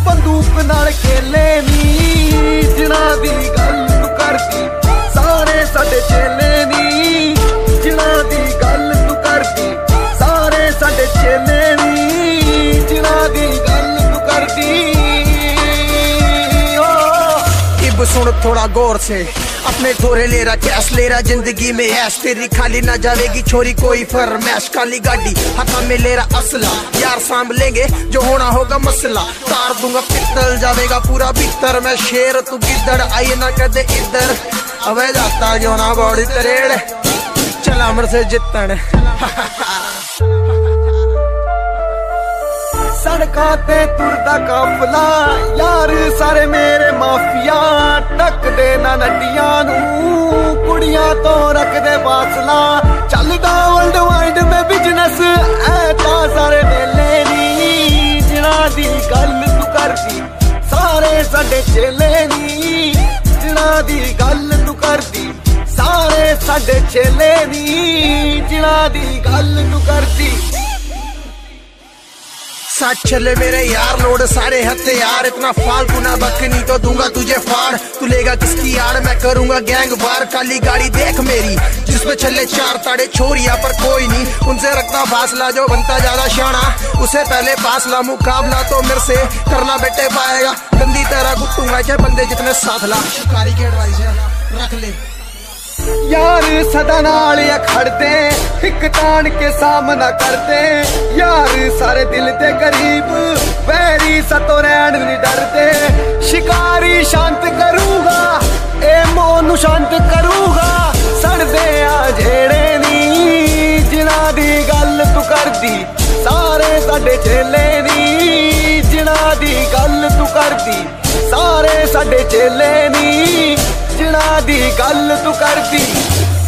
बंदूक नाल खेले नी, जिन्हां दी गल तू करदी सारे साडे चेले नी, जिन्हां दी गल तू करदी सारे साडे चेले नी, जिन्हां दी गल तू करदी। इब सुन थोड़ा गौर से, अपने थोड़े ले रहा कैश ले रहा जिंदगी में ऐश, तेरी खाली ना जाएगी छोरी कोई फरमैश, काली गाड़ी हाथा में ले रहा असला, यार सांभ लेंगे जो होना होगा मसला, तार दूंगा पित्तल जाएगा पूरा भीतर, मैं शेर तू गिद्दड़ आई ना कदे इधर, अबे जाता जो ना बॉडी तरेड़ चला मर से जितन। सड़कां ते तुरदा काफला यार सारे मेरे माफिया, टकदे ना नड्डियां नू कुड़ियां तो रखदे फासला, चलदा वर्ल्ड वाइड में बिजनेस ऐ तां सारे मेले नी, जिन्हां दी गल तू करदी सारे साडे चेले नी, जिन्हां दी गल तू करदी सारे साडे चेले नी, जिन्हां दी गल तू करदी। साथ चले मेरे यार लोड सारे हथियार, इतना फालतू ना बकनी तो दूंगा तुझे फाड़, तू लेगा किसकी यार मैं करूंगा गैंग वार, काली गाड़ी देख मेरी जिसमें चले चार ताड़े छोरिया पर कोई नहीं, उनसे रखना फासला जो बनता ज्यादा शाना, उसे पहले फासला मुकाबला तो मेरे से करना बेटे पाएगा, गंदी तरह गुट्टूंगा चाहे बंदे जितने साथ ला, शिकारी की एडवाइस है रख ले यार सदा नाल खड़ते, हिक तान के सामना करते, यार सारे दिल दे करीब वैरी सतो रहन नहीं डरते, शिकारी शांत करूंगा ए मोनू शांत करूंगा, सड़दे आ झेड़े नी, जिन्हां दी गल तू करदी सारे साडे चेले नी, जिन्हां दी गल तू करदी सारे साडे चेले नी, जिन्हां दी गल तू करदी।